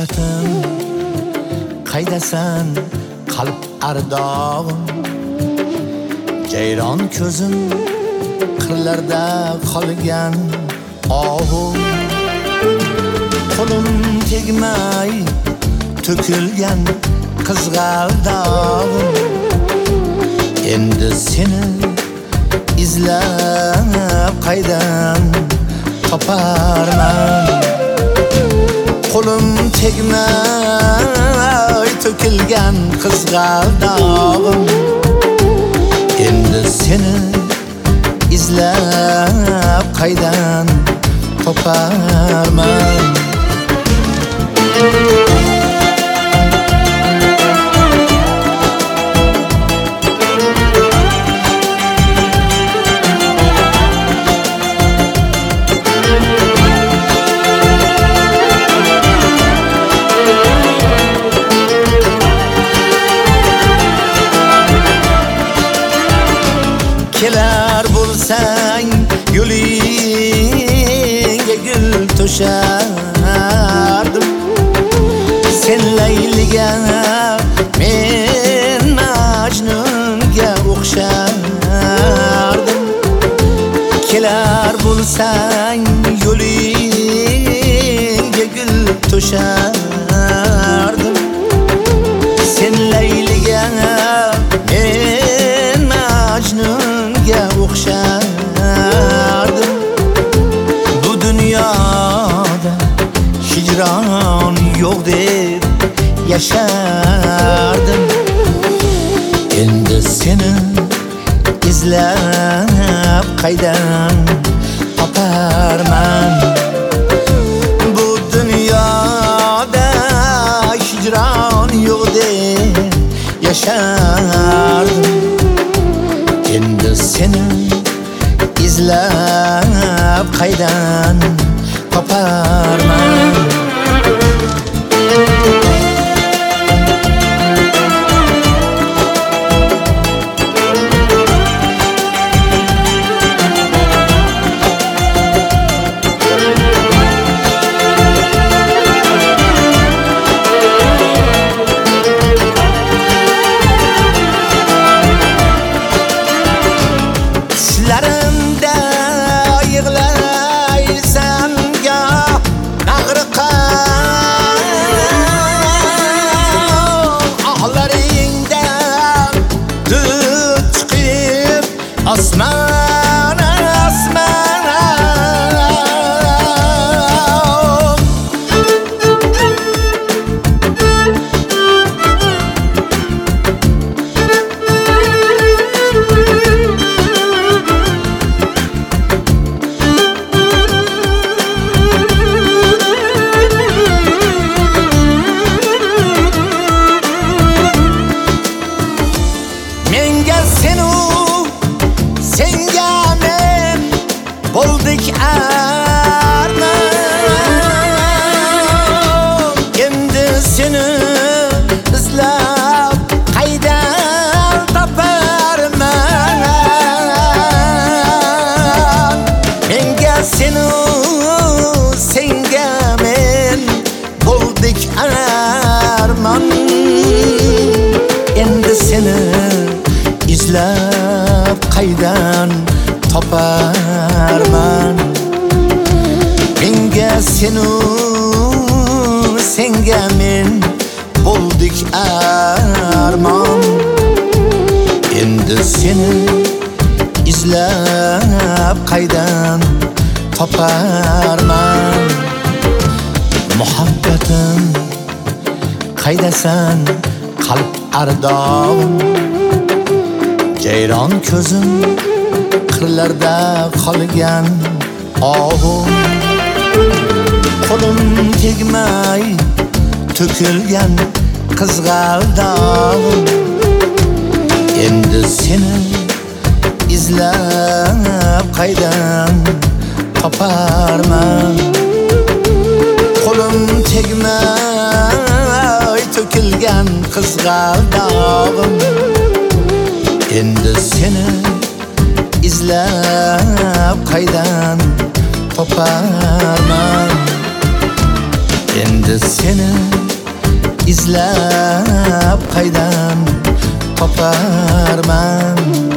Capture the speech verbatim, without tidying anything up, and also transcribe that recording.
muhabbatim qaydasan qalb ardog'im jayron ko'zim qirlarda qolgan ohim qo'lim tegmay to'kilgan qizg'aldog'im endi seni izlab qaydan toparman qo'lim tegmay to'kilgan qizg'aldog'im endi seni izlab qaydan toparman kelar bo'lsang yo'lingga gul to'shardim sen layliga men majnunga o'xshardim kelar bo'lsang yo'lingga gul to'shardim sen layliga men majnunga o'xshardim bu dunyoda hijron yo'q deb yashardim endi seni izlab qaydan toparman bu dunyoda hijron yo'q deb yashardim endi seni izlab qaydan toparman Larimda yig'laysan goh ag'riqar ohlaringdan dud chiqib osmon osmon menga senu senga men bo'ldik armon endi seni izlab qaydan toparman menga senu senga men bo'ldik armon endi seni izlab qaydan toparman menga senu senga men bo'ldik armon endi seni izlab qaydan toparman muhabbatim qaydasan qalb ardog'im jayron ko'zim qirlarda qolgan ohim qo'lim tegmay to'kilgan qizg'aldog'im endi seni izlab qaydan toparman qo'lim tegmay to'kilgan qizg'aldog'im endi seni izlab qaydan toparman Endi seni izlab qaydan toparman.